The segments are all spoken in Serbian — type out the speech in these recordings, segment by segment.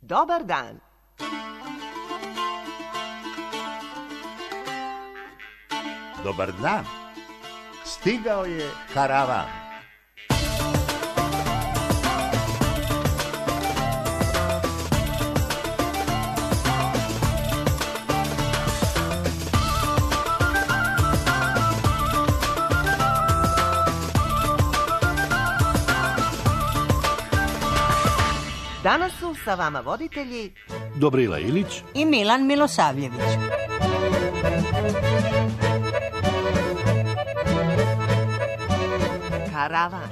Dobar dan. Dobar dan. Stigao je karavan. Danas su sa vama voditelji Dobrila Ilić i Milan Milosavljević. Karavan.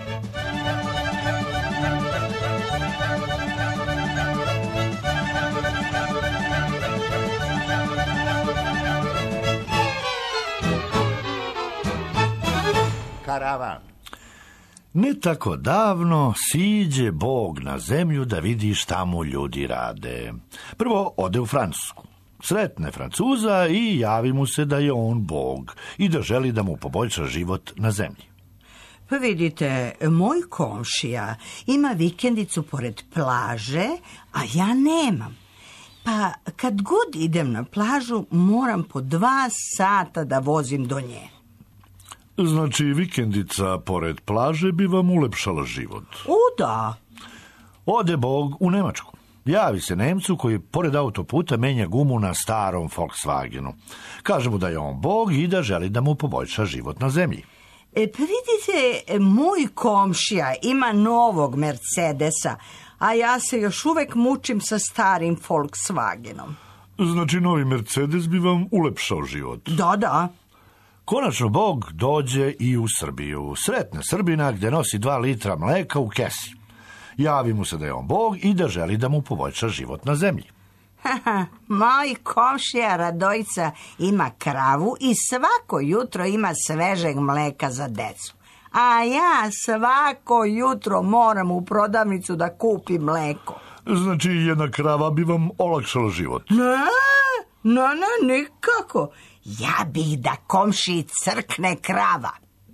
Karavan. Ne tako davno siđe Bog na zemlju da vidi šta mu ljudi rade. Prvo ode u Francusku. Sretne Francuza i javi mu se da je on Bog i da želi da mu poboljša život na zemlji. Pa vidite, moj komšija ima vikendicu pored plaže, a ja nemam. Pa kad god idem na plažu, moram po 2 sata da vozim do nje. Znači, vikendica pored plaže bi vam ulepšala život. Da. Ode Bog u Nemačku. Javi se Nemcu koji pored autoputa menja gumu na starom Volkswagenu. Kaže mu da je on Bog i da želi da mu poboljša život na zemlji. Pa vidite, moj komšija ima novog Mercedesa, a ja se još uvek mučim sa starim Volkswagenom. Znači, novi Mercedes bi vam ulepšao život. Da. Konačno Bog dođe i u Srbiju. Sretne Srbina gdje nosi 2 litra mleka u kesi. Javi mu se da je on Bog i da želi da mu poboljša život na zemlji. Moj komšija Radojica ima kravu i svako jutro ima svežeg mleka za decu. A ja svako jutro moram u prodavnicu da kupim mleko. Znači, jedna krava bi vam olakšala život. Ne, nikako. Ja bih da komšiji crkne krava.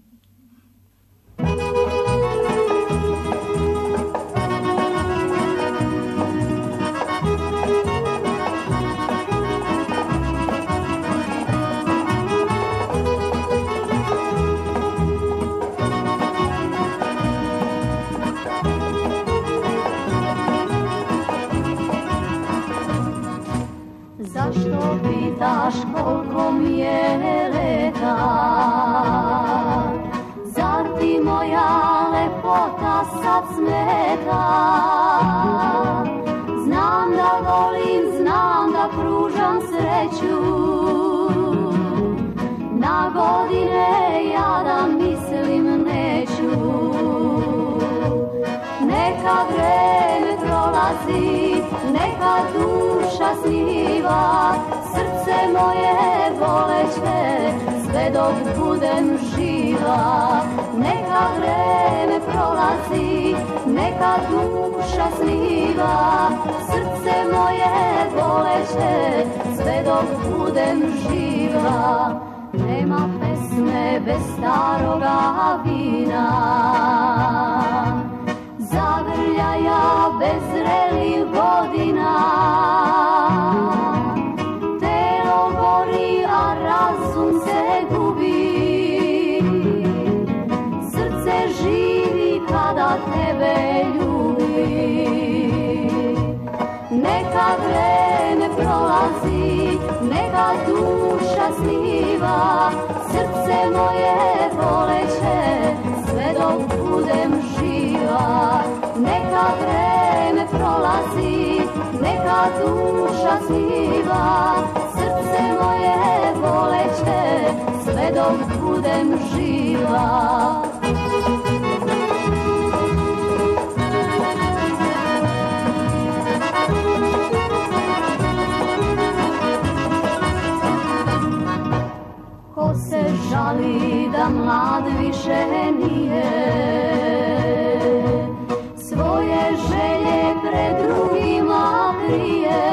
Zašto pitaš koliko mi je leta? Zar ti moja lepota sad smeta? Znam da volim, znam da pružam sreću. Na godine ja da mislim neću. Neka vreme prolazi, neka duša sniva, srce moje boleće, sve dok budem živa. Neka vreme prolazi, neka duša sniva, srce moje boleće, sve dok budem živa. Nema pesme bez staroga vina, zagrljaja bez zrelih godina. Telo gori, a razum se gubi. Srce živi kada tebe ljubi. Neka vreme prolazi, neka duša sniva, srce moje boleće, sve dok budem živa. Neka vreme prolazi, neka duša sniva, srce moje boleće, sve dok budem živa. Ko se žali da mlad više nije, svoje želje pred drugima krije.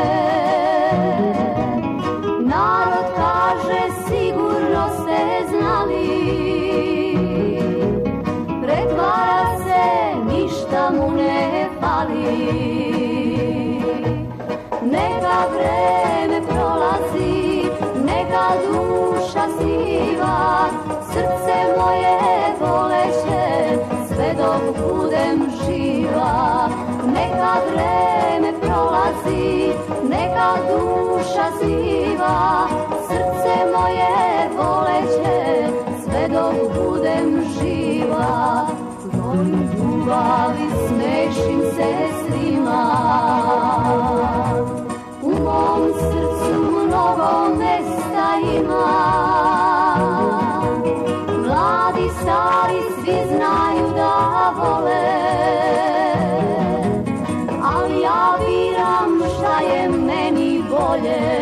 Narod kaže sigurno ste znali, pretvara se ništa mu ne fali. neka vreme prolazi, neka duša siva, srce moje voleće, sve dok budem živa. Neka vreme prolazi, neka duša siva, srce moje voleće, sve dok budem živa. Tvoju ljubavi smešim se svima, u mom srcu mnogo mesta ima. Mladi, stari, svi znaju da vole, ali ja biram šta je meni bolje.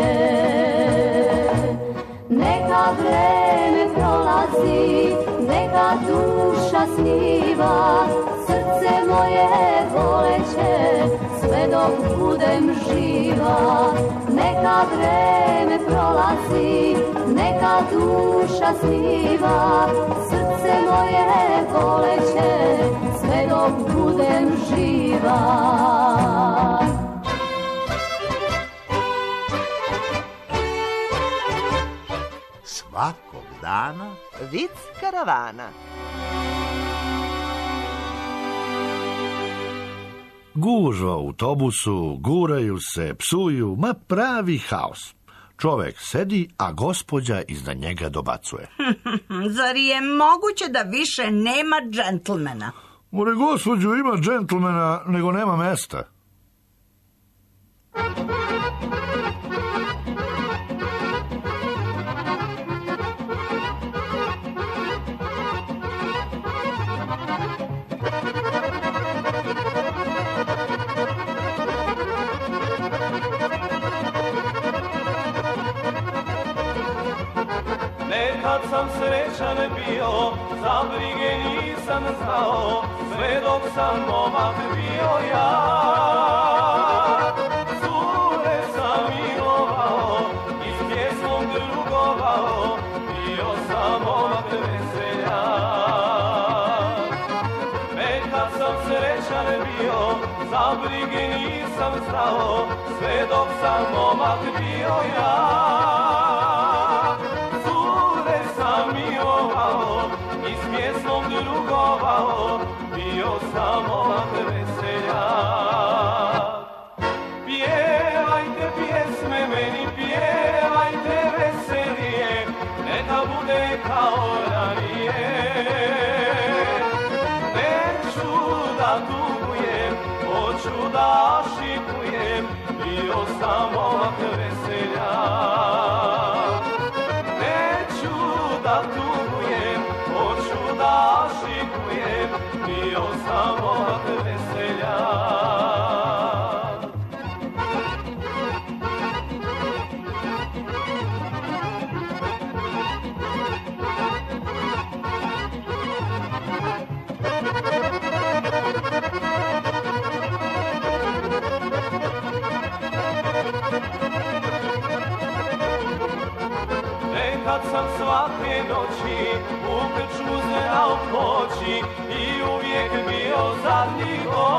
Neka vreme prolazi, neka duša sniva, srce moje voleće, sve dok budem živa. Neka vreme prolazi, neka duša sniva, srce moje voleće, sve dok budem živa. Svakog dana Vic karavana. Gužva u autobusu, guraju se, psuju, ma pravi haos. Čovek sedi, a gospođa iznad njega dobacuje. Zar je moguće da više nema džentlmena? More, gospođo, ima džentlmena, nego nema mesta. Nekad sam srećan bio, za brige nisam znao, sve dok sam momak bio ja. Cure sam milovao, i s pjesmom drugovao, bio sam momak veselja. Nekad sam srećan bio, za brige nisam znao, sve dok sam momak bio ja. I s pjesmom drugovao, bio sam momak veselja. Pjevajte pjesme meni, pjevajte veselije, neka bude kao ranije. Neću da tugujem, hoću da šikujem, bio sam momak veselja. Neću da tugujem, hoću da šikujem, bio sam momak veselja. Nekad sam svake noći u krčmu znao poći i uvijek bio zadnji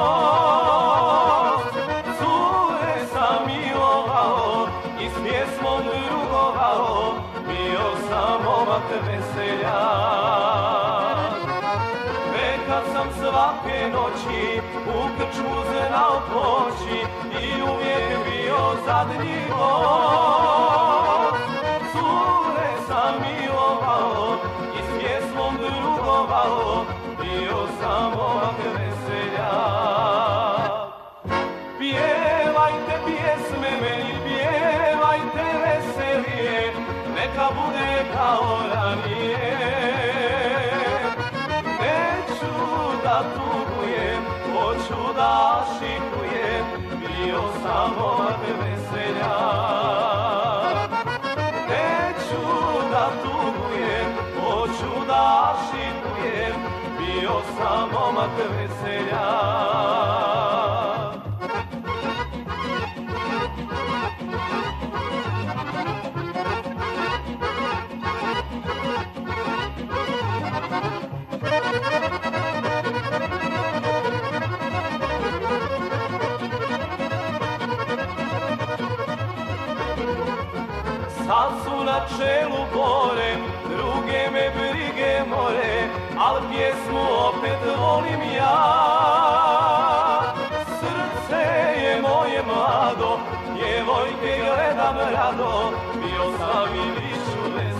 gost. Cure sam milovao i s pjesmom drugovao, bio sam momak veselja. Nekad sam svake noći u krčmu znao poći i uvijek bio zadnji gost. Cure sam milovao i s pjesmom drugovao, bio sam momak veselja. Pjevajte pjesme meni, pjevajte veselije, neka bude kao ranije. Neću da tugujem, hoću da šikujem, bio sam momak veselja. Da tugujem, hoću da šikujem, bio sam momak veselja. na čelu bore, druge me brige more, al pjesmu opet volim ja. Srce je moje mlado, djevojke gledam rado, bio sam i višu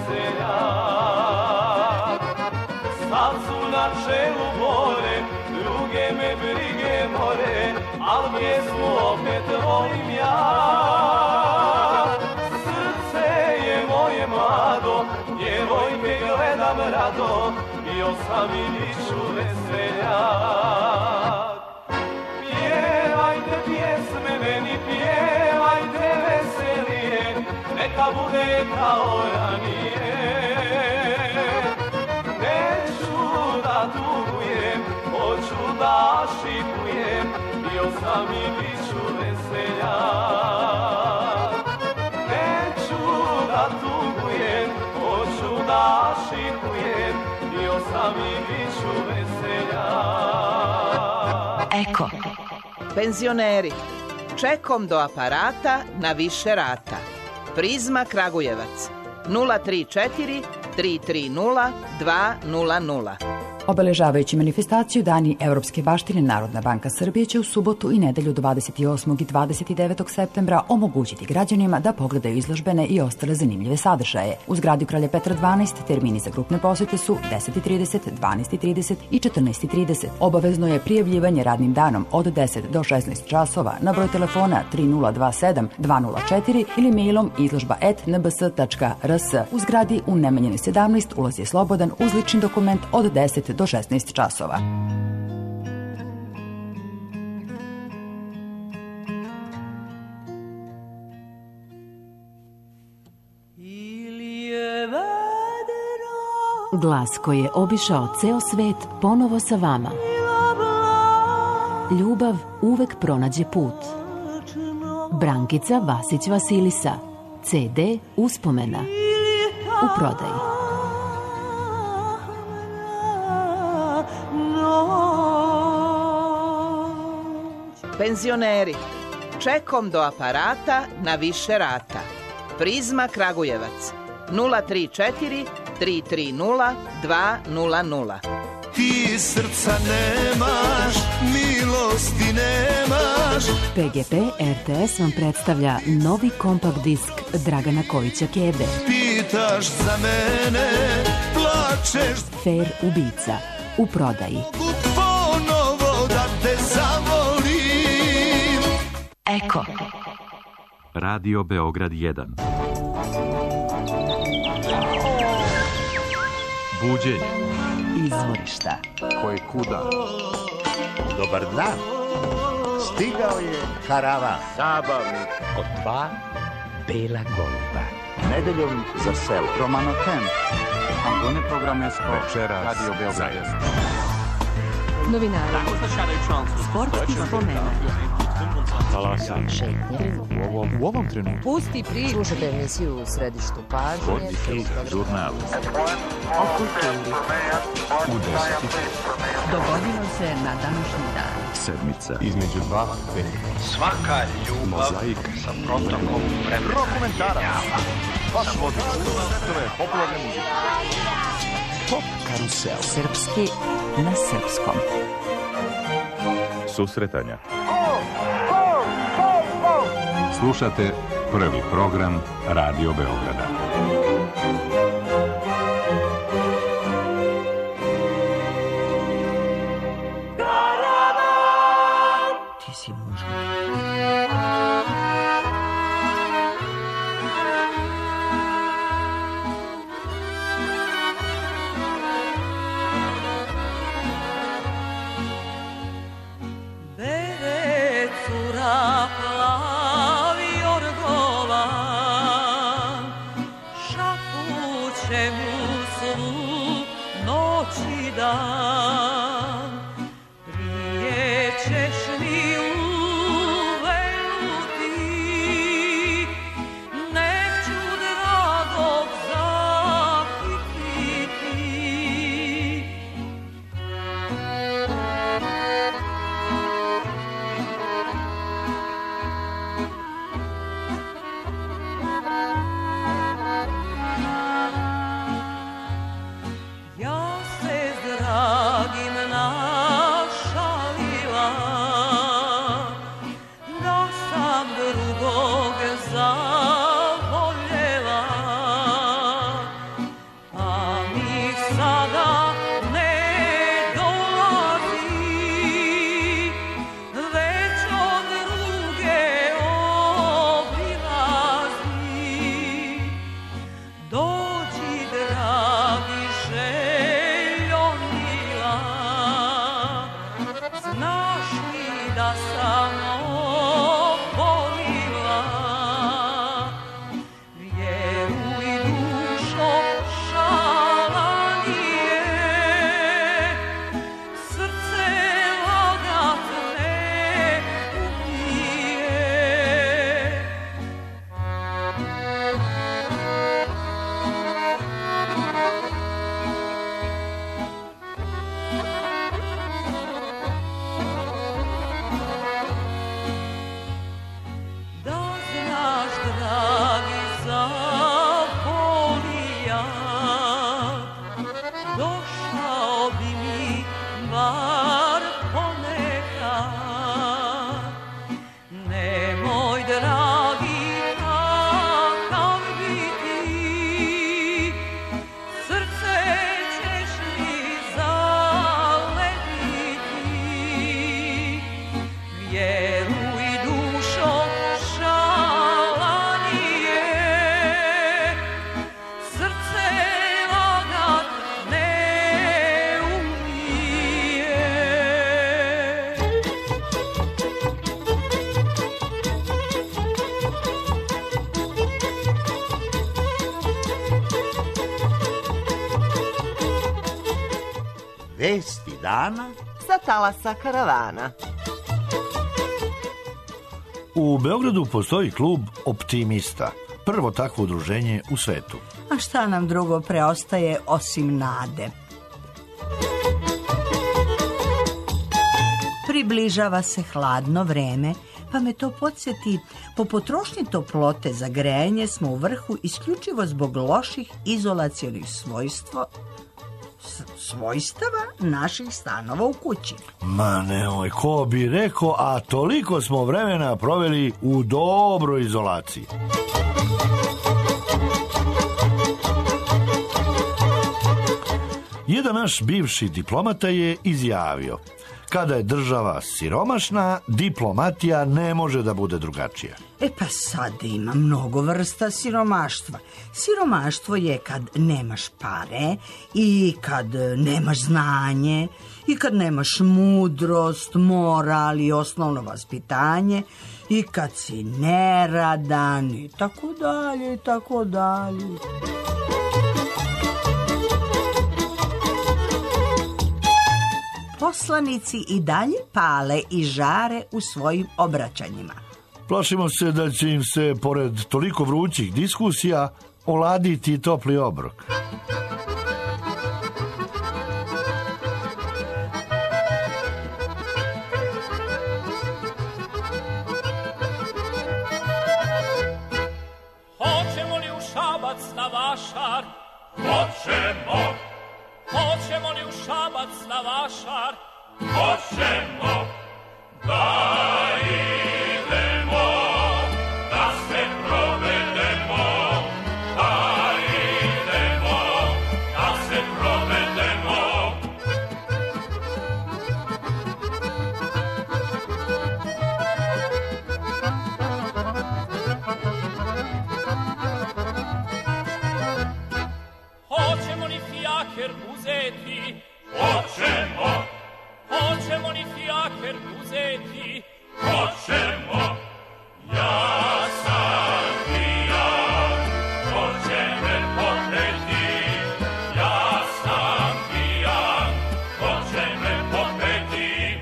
veseljak. Sad su na čelu bore, druge me brige more, al pjesmu opet volim ja. Srce je moje mlado, djevojke gledam rado, bio sam i višu veseljak. Pjevajte pjesme meni, pjevajte veselije, neka bude kao ranije. Neću da tugujem, hoću da šikujem, bio sam i biću veseljak. Neću da tugujem, hoću da šikujem, bio sam i biću veseljak. Eko. Penzioneri, čekom do aparata na više rata. Prizma Kragujevac 034 330 200. Obeležavajući manifestaciju Dani Evropske baštine, Narodna banka Srbije će u subotu i nedelju 28. i 29. septembra omogućiti građanima da pogledaju izložbene i ostale zanimljive sadržaje. U zgradi Kralja Petra 12 termini za grupne posete su 10:30, 12:30 i 14:30. Obavezno je prijavljivanje radnim danom od 10 do 16 časova na broj telefona 3027 204 ili mailom izložba@nbs.rs. U zgradi u Nemanjinoj 17 ulaz je slobodan uz lični dokument od 10 do 16 časova. Glas koji je obišao ceo svet ponovo sa vama. Ljubav uvek pronađe put. Brankica Vasić Vasilisa. CD Uspomena. U prodaji. Penzioneri, čekom do aparata na više rata. Prizma Kragujevac 034 330 200. Ti srca nemaš, milosti nemaš. PGP RTS vam predstavlja novi kompakt disk Dragana Kojića Kebe. Pitaš za mene, plačeš. Fair ubica. U prodaji. Ponovo da te zavolim. Eko. Radio Beograd 1. Buđenje. Izvorišta. Koje kuda? Dobar dan. Stigao je karavan. Zabavnik od 2 bela goluba. Nedeljom za selo. Romano Temp. Antone Programesko. Večeras Radio Beograd. Novinari. Sportski spomena. Šetnje. U ovom trenutku. Pusti priču. Slušajte emisiju u središtu pažnje. Sportski žurnal. O kulturi. U 10. Dogodilo se na današnji dan. Sedmica. Između dva veka. Svaka ljubav Mozaik. sa protokom vremena. Dokumentarac. Baš odlično. To je popularna muzika. Pop karusel. Srpski na srpskom. Susretanja. Slušate prvi program Radio Beograda. Ti si muža. Vesti dana sa talasa karavana. U Beogradu postoji klub Optimista, prvo takvo udruženje u svetu. A šta nam drugo preostaje osim nade? Približava se hladno vreme, pa me to podsjeti, po potrošnji toplote za grejanje smo u vrhu isključivo zbog loših izolacionih svojstava naših stanova u kući. Ma nemoj, ko bi rekao, a toliko smo vremena proveli u dobroj izolaciji. Jedan naš bivši diplomata je izjavio: kada je država siromašna, diplomatija ne može da bude drugačija. Pa sad ima mnogo vrsta siromaštva. Siromaštvo je kad nemaš pare i kad nemaš znanje i kad nemaš mudrost, moral i osnovno vaspitanje i kad si neradan i tako dalje i tako dalje. Poslanici i dalje pale i žare u svojim obraćanjima. Plašimo se da će im se, pored toliko vrućih diskusija, oladiti topli obrok. Hoćemo li u Šabac na vašar? Hoćemo! Hoćemo li u Šabac na vašar? Hoćemo! Da idemo, da se provedemo, da idemo, da se provedemo. Hoćemo li fijaker uzeti? Hoćemo! Hoćemo li fijaker uzeti? Hoćemo! Ja sam pijak, hoće me popeti. Ja sam pijak, hoće me popeti.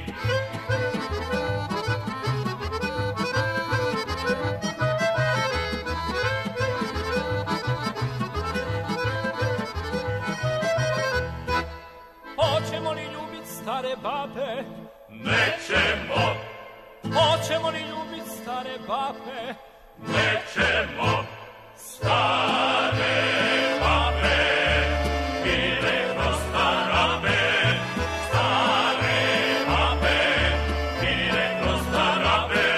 Hoćemo li ljubit stare babe? Nećemo. Hoćemo li ljubit stare babe? Nećemo. Stare babe, bile kroz starabe. Stare babe, bile kroz starabe.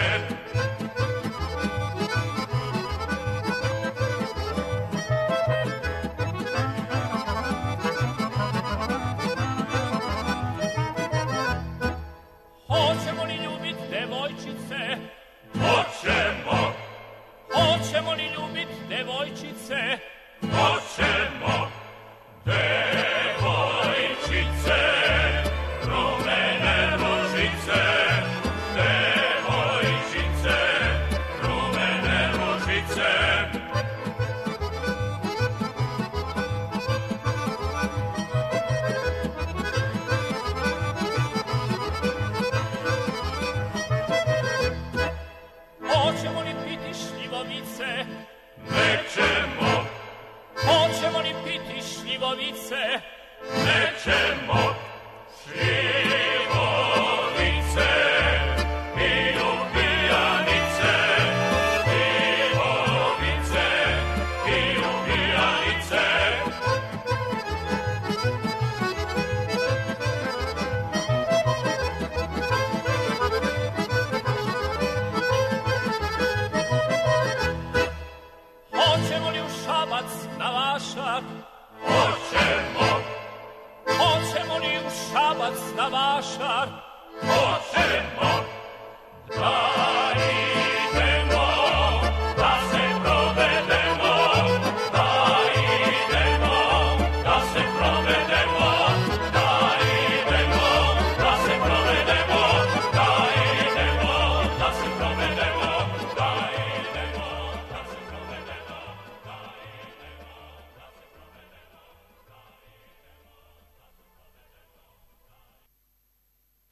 Hoćemo li ljubit devojčice? Hoćemo! Hoćemo li ljubit devojčice? Hoćemo! Devojčice, rumene ružice. Devojčice, rumene ružice. Hoćemo li piti šljivovice? Nećemo. Hoćemo li piti šljivovice? Nećemo. Šljivovice piju pijanice. Šljivovice piju pijanice. Hoćemo li u Šabac na vašar? Hoćemo! Hoćemo li u Šabac na vašar? Hoćemo! Da idemo, da se provedemo, da idemo, da se provedemo, da idemo, da se provedemo, da idemo, da se provedemo, da idemo, da se provedemo, da idemo, da se provedemo.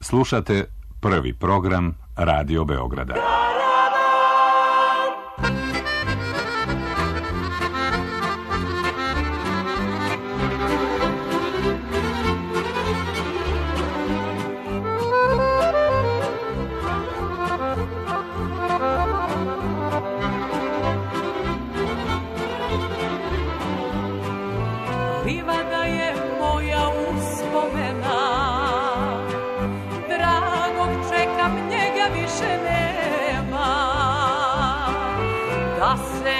Slušate prvi program Radio Beograda. Livada je moja uspomena, dragog čekam, njega više nema. Da se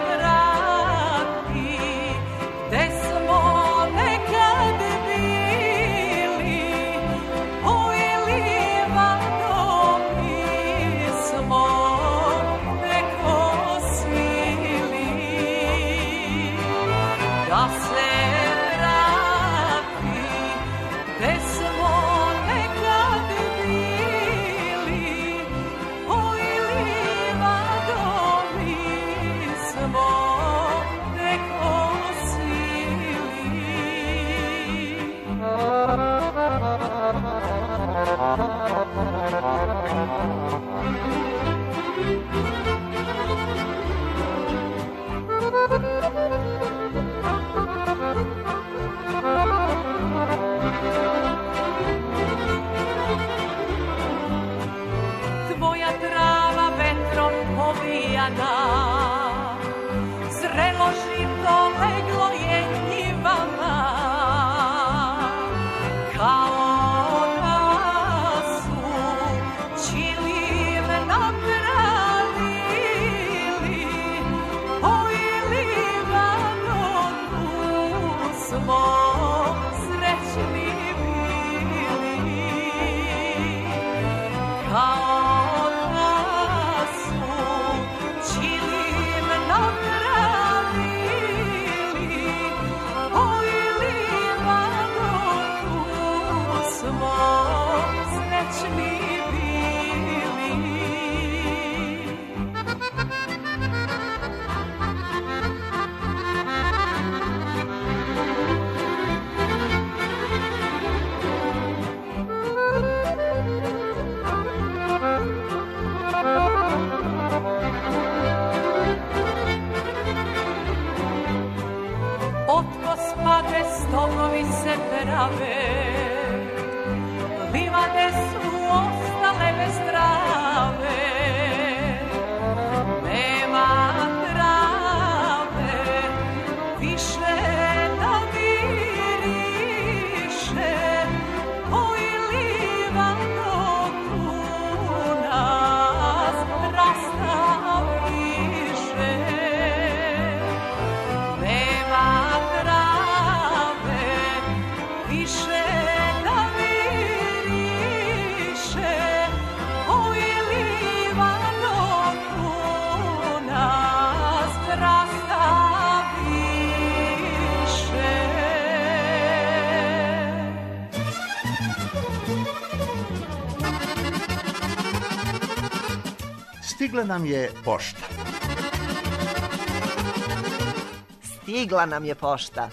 vrati gde smo nekad bili, oj livado mi smo neko svili. Da se tvoja trava vetrom povijana, zrelo žito leglo je njivama, kao da su čilim napravili, oj livado tu smo srećni bili, kao da su čilim napravili, oj livado tu smo srećni bili. Od gospode stogovi se prave, livade su ostale bez trave. Nema trave više da miriše, oj livado tu nas rastaviše. Nema trave više da miriše, oj livado tu nas rastaviše. Stigla nam je pošta. Stigla nam je pošta.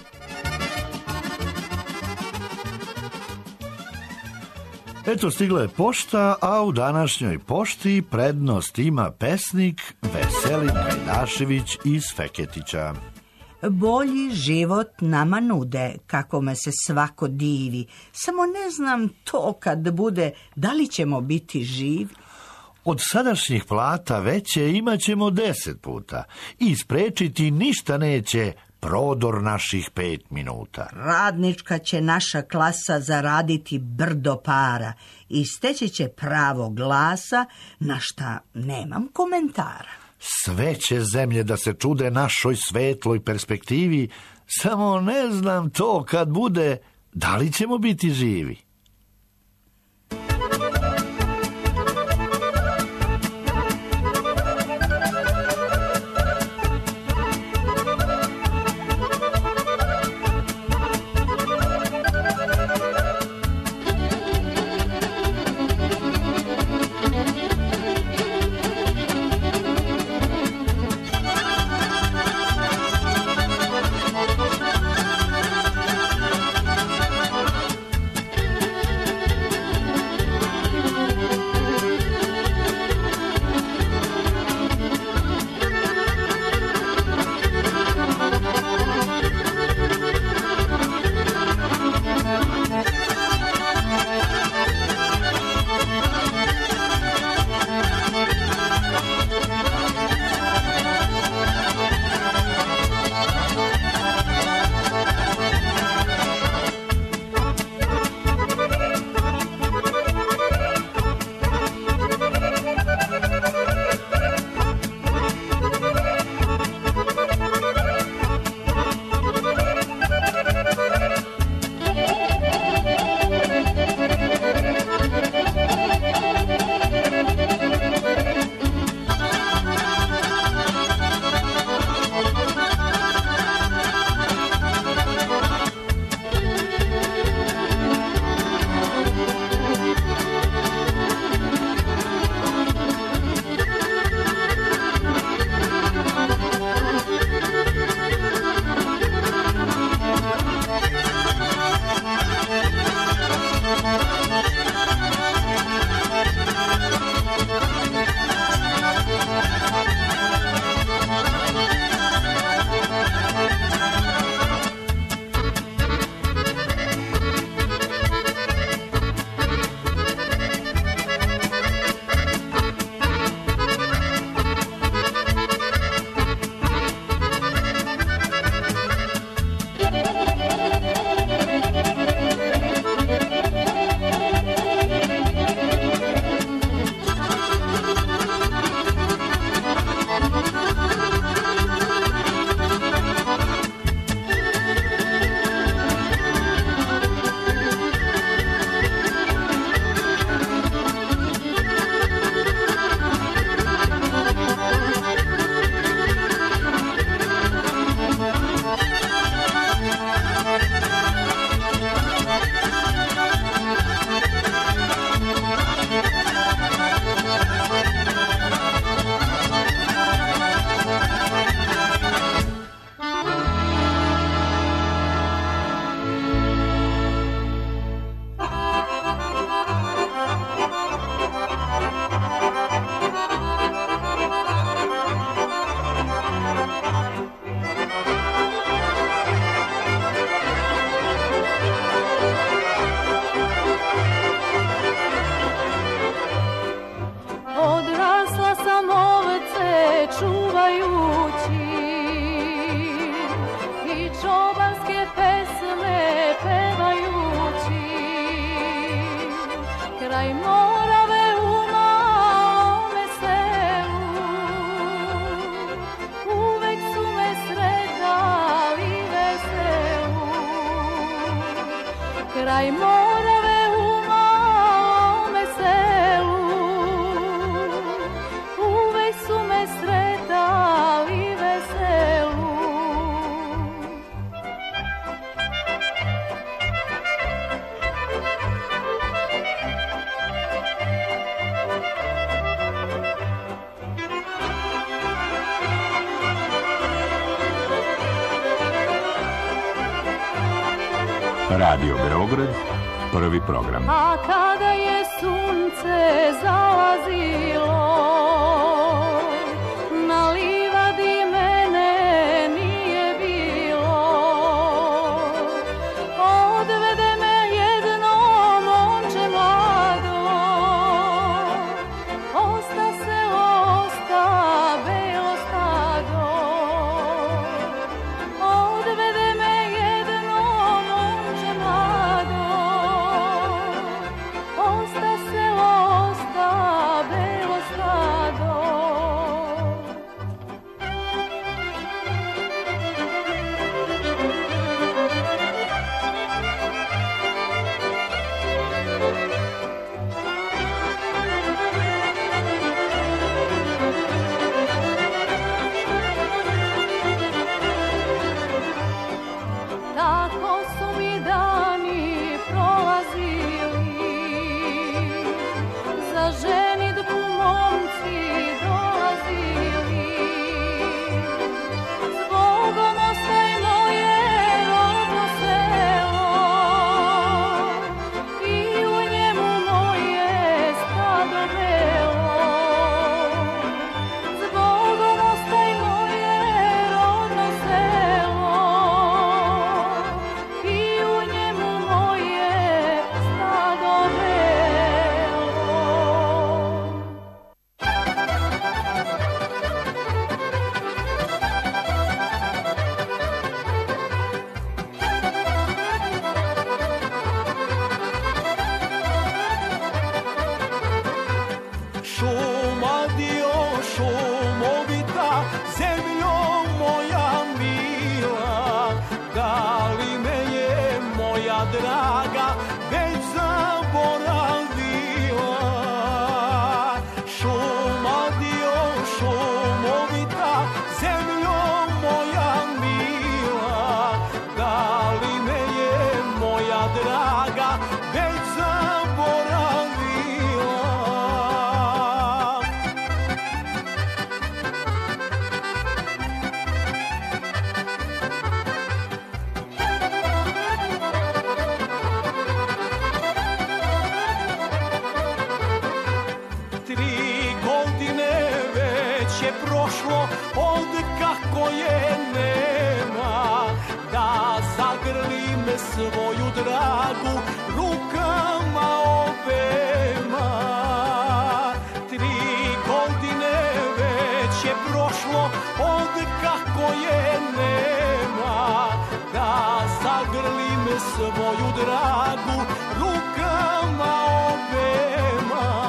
Eto, stigla je pošta, a u današnjoj pošti prednost ima pesnik Veselin Gajdašević iz Feketića. Bolji život nama nude, kako me se svako divi. Samo ne znam to kad bude, da li ćemo biti živi. Od sadašnjih plata veće imat ćemo 10 puta i sprečiti ništa neće prodor naših 5 minuta. Radnička će naša klasa zaraditi brdo para i steći će pravo glasa, na šta nemam komentara. Sve će zemlje da se čude našoj svetloj perspektivi, samo ne znam to kad bude, da li ćemo biti živi. kraj Morave u malome selu, uvek su me sretali veselu. Radio Beograd, prvi program. A kada je sunce zalazilo, na livadi mene nije bilo. Odvede me jedno momče mlado, osta selo, osta belo stado. Odvede me jedno momče mlado, osta selo, osta belo stado. Tako su mi dani prolazili, za ženidbu momci dolazili. Zbogom ostaj moje rodno selo i u njemu moje stado belo. Zbogom ostaj moje rodno selo i u njemu moje stado belo. Šumadio, šumovita, zemljo moja mila, da li me je moja draga već zaboravila? Šumadio, šumovita, zemljo moja mila, da li me je moja draga već zaboravila? Prošlo od kako je nema, da zagrlim svoju dragu rukama obema. 3 godine već je prošlo od kako je nema, da zagrlim svoju dragu rukama obema.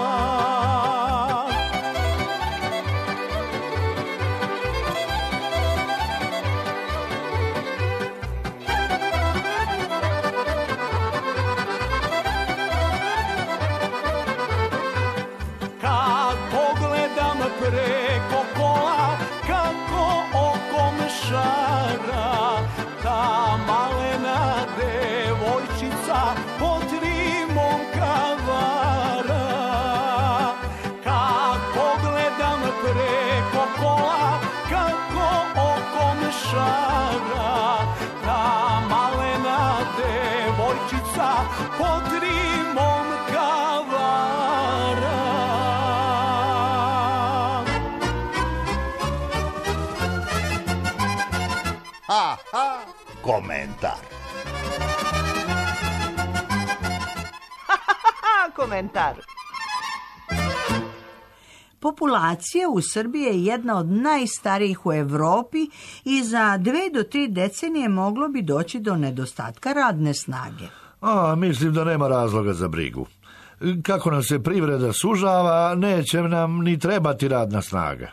Preko kola kako okom šara, ta malena devojčica pod rimom kavara. Kad pogledam preko kola kako okom šara, ta malena devojčica pod rimom kavara. Aha, komentar. Komentar. Populacija u Srbiji je jedna od najstarijih u Evropi i za 2 do 3 decenije moglo bi doći do nedostatka radne snage. Mislim da nema razloga za brigu. Kako nam se privreda sužava, neće nam ni trebati radna snaga.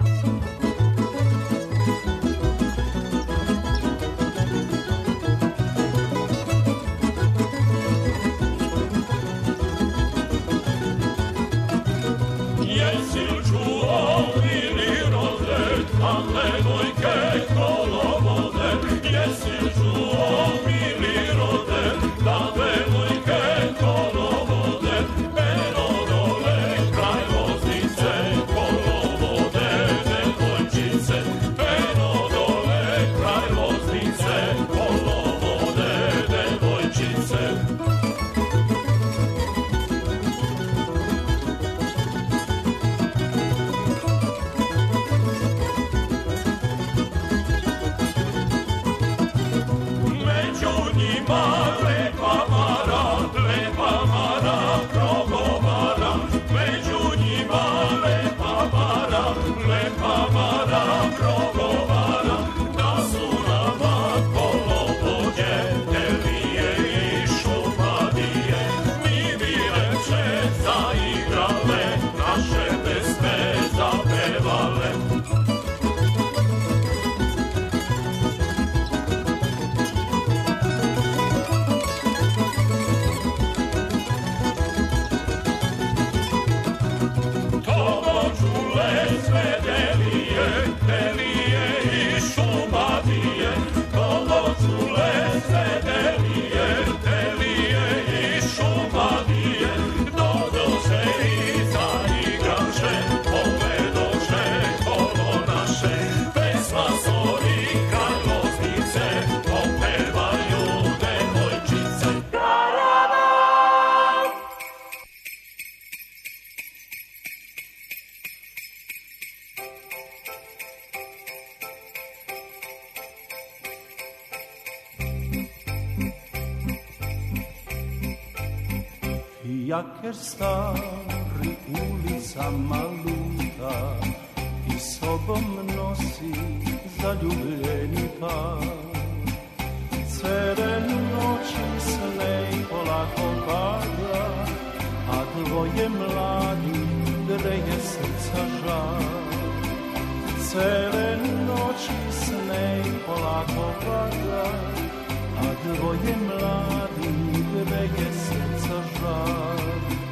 Fijaker stari ulicama luta i sobom nosi zaljubljeni par. Cele noći snej polako pada, a dvoje mladi greje srca žar. Cele noći snej polako pada, a dvoje mladi greje srca žar.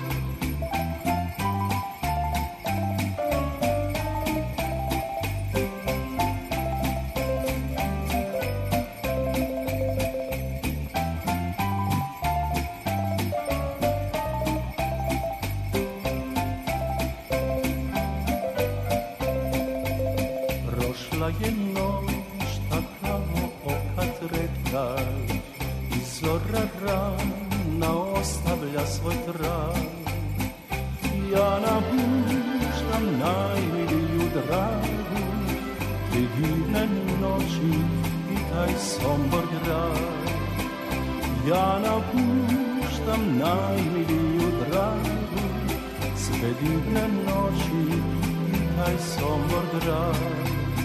Prošla je noć takavo oka treptaj i zora rana ostavlja svoj trag. Ja napuštam najmiliju dragu, te divne noći i taj Sombor grad. Ja napuštam najmiliju dragu, sve divne noći i taj Sombor grad.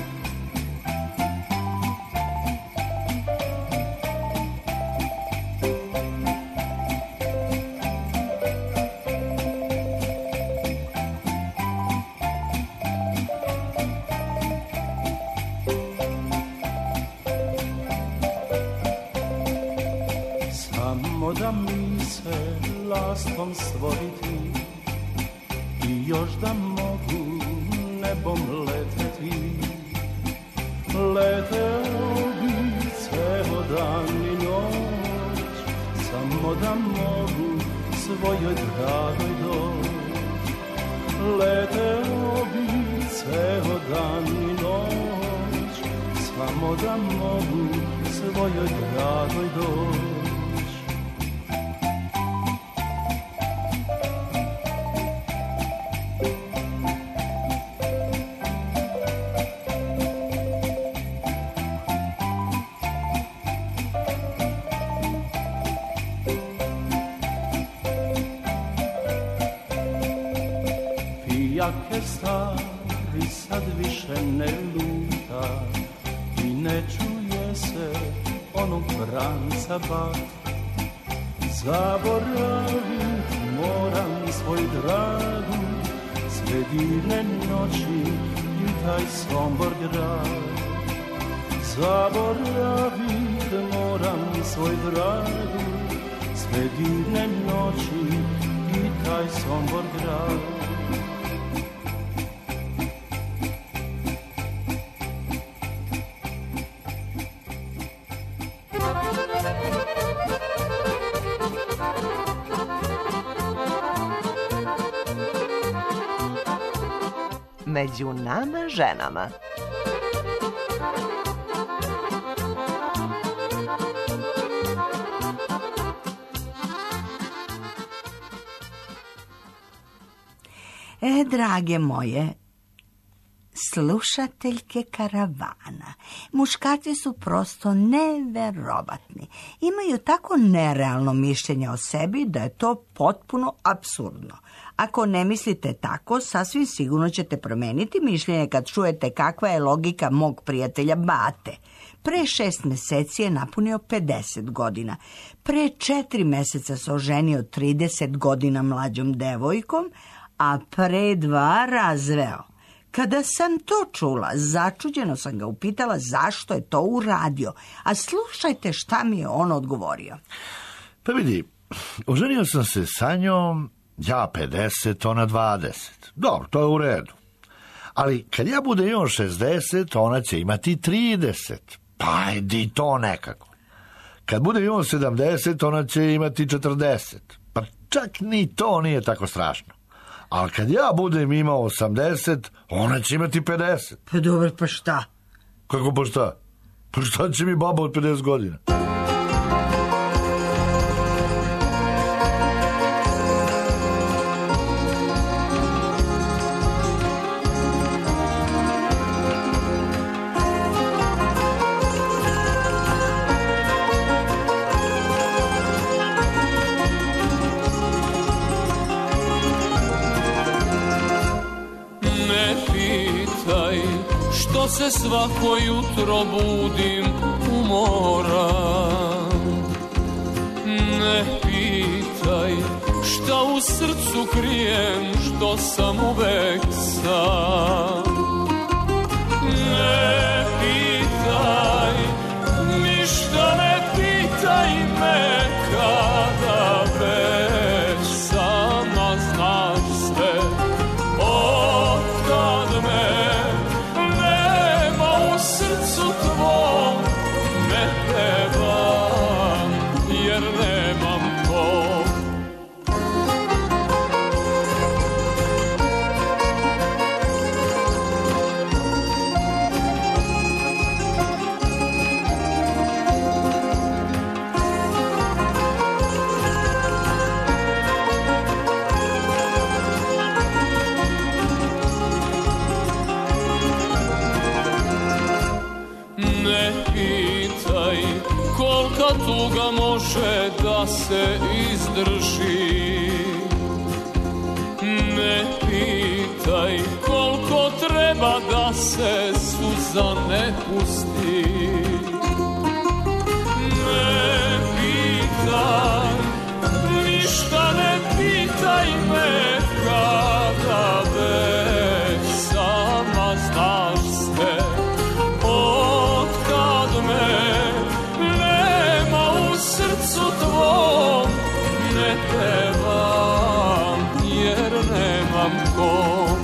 Samo da mi se lastom stvoriti i još da mogu nebom leteti. Leteo bi ceo dan i noć, samo da mogu svojoj dragoj doć. Leteo bi ceo dan i noć, samo da mogu svojoj dragoj doć. Fijaker stari sad više ne luta i ne čuje se onog Franca Bat. Zaboravit moram svoj dragu, sve divne noći i taj Sombor grad. Zaboravit moram svoj dragu, sve divne noći i taj Sombor grad. Među nama ženama. Drage moje slušateljke karavana, muškarci su prosto neverovatni. Imaju tako nerealno mišljenje o sebi da je to potpuno apsurdno. Ako ne mislite tako, sasvim sigurno ćete promeniti mišljenje kad čujete kakva je logika mog prijatelja Bate. Pre 6 meseci je napunio 50 godina. Pre 4 meseca se oženio 30 godina mlađom devojkom, a pre 2 razveo. Kada sam to čula, začuđeno sam ga upitala zašto je to uradio, a slušajte šta mi je on odgovorio. Pa vidi, oženio sam se sa njom, ja 50, ona 20. Dobro, to je u redu. Ali kad ja budem imao 60, ona će imati 30. Pa ajde to nekako. Kad budem imao 70, ona će imati 40. Pa čak ni to nije tako strašno. Ali kad ja budem imao 80, ona će imati 50. Pa dobro, pa šta? Kako pa šta? Pa šta će mi baba od 50 godina? se svako jutro budim umoran. Ne pitaj šta u srcu krijem, što sam uvek sam. Ne pitaj, ništa ne pitaj me kada već sama znaš sve. Otkad me nema u srcu tvom, ne pevam jer nemam ko. Kolika tuga može da se izdrži? Ne pitaj koliko treba da se suza ne pusti. Ne pitaj, ništa ne pitaj me kada već sama znaš sve. Otkad me srcu tvom ne pevam jer nemam kom.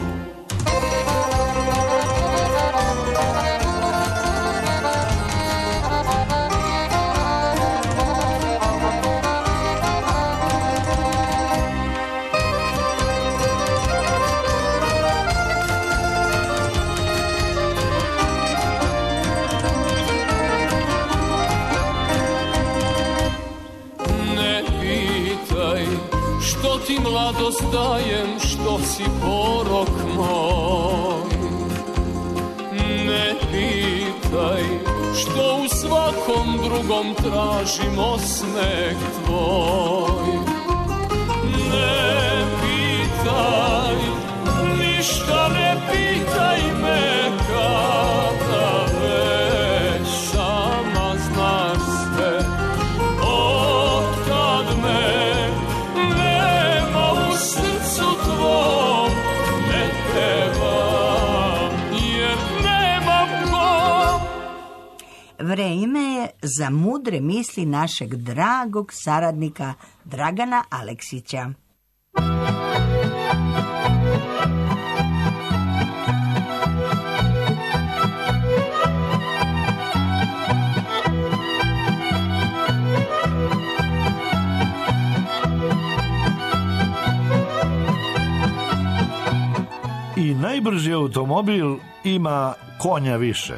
Što ti mladost dajem, što si porok moj. Ne pitaj što u svakom drugom tražim osmeh tvoj. Ne pitaj, ništa ne pitaj me kada već sama znaš sve. Otkad me ne pevam jer nemam ko. Vreme je za mudre misli našeg dragog saradnika Dragana Aleksića. I najbrži automobil ima konja više.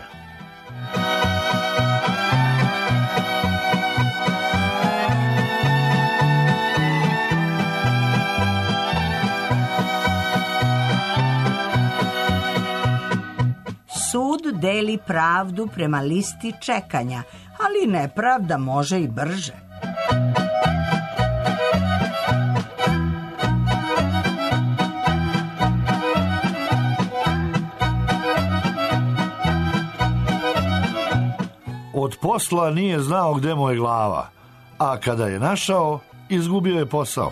Sud deli pravdu prema listi čekanja, ali nepravda može i brže. Od posla nije znao gde mu je glava, a kada je našao, izgubio je posao.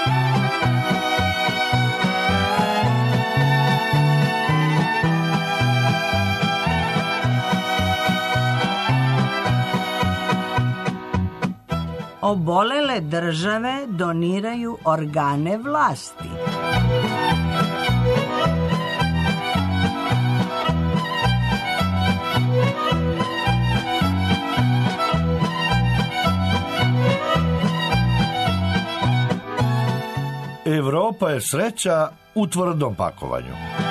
Obolele države doniraju organe vlasti. Evropa je sreća u tvrdom pakovanju.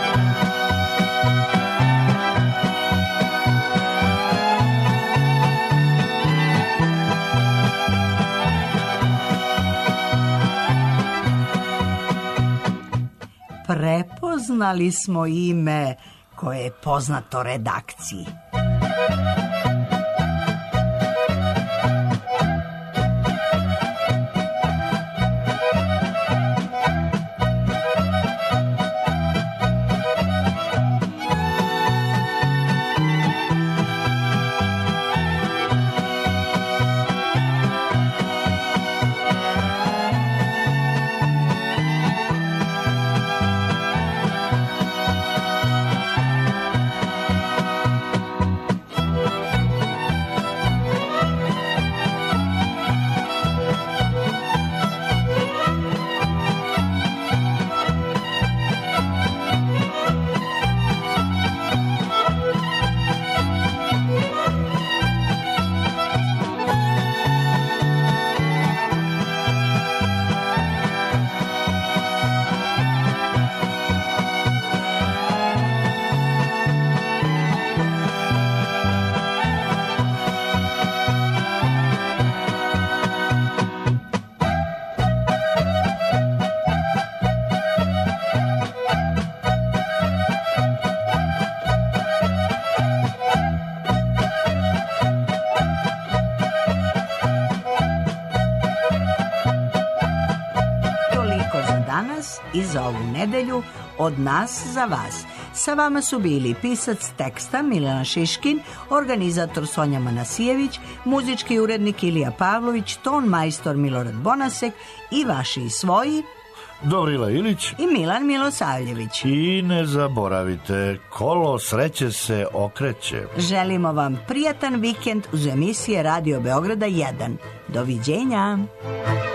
Prepoznali smo ime koje je poznato redakciji. i za ovu nedelju od nas za vas. Sa vama su bili pisac teksta Milena Šiškin, organizator Sonja Manasijević, muzički urednik Ilija Pavlović, ton majstor Milorad Bonasek i vaši i svoji Dobrila Ilić i Milan Milosavljević. I ne zaboravite, kolo sreće se okreće. Želimo vam prijatan vikend uz emisije Radio Beograda 1. Doviđenja.